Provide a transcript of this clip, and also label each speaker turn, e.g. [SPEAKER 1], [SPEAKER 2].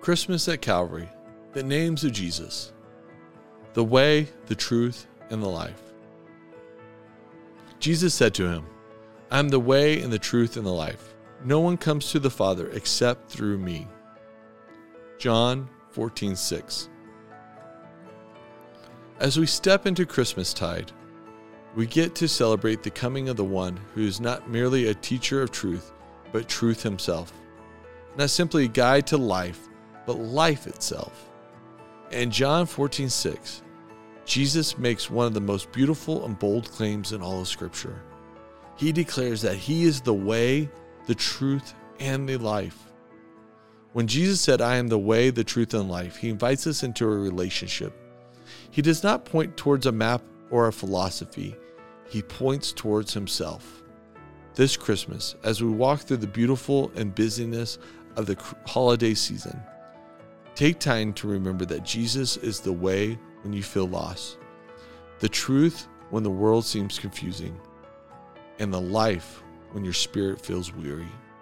[SPEAKER 1] Christmas at Calvary, the names of Jesus, the way, the truth, and the life. Jesus said to him, I am the way and the truth and the life. No one comes to the Father except through me. John 14:6. As we step into Christmastide, we get to celebrate the coming of the one who is not merely a teacher of truth, but truth himself. Not simply a guide to life, but life itself. In John 14:6, Jesus makes one of the most beautiful and bold claims in all of Scripture. He declares that he is the way, the truth, and the life. When Jesus said, I am the way, the truth, and life, he invites us into a relationship. He does not point towards a map or a philosophy. He points towards himself. This Christmas, as we walk through the beautiful and busyness of the holiday season, take time to remember that Jesus is the way when you feel lost, the truth when the world seems confusing, and the life when your spirit feels weary.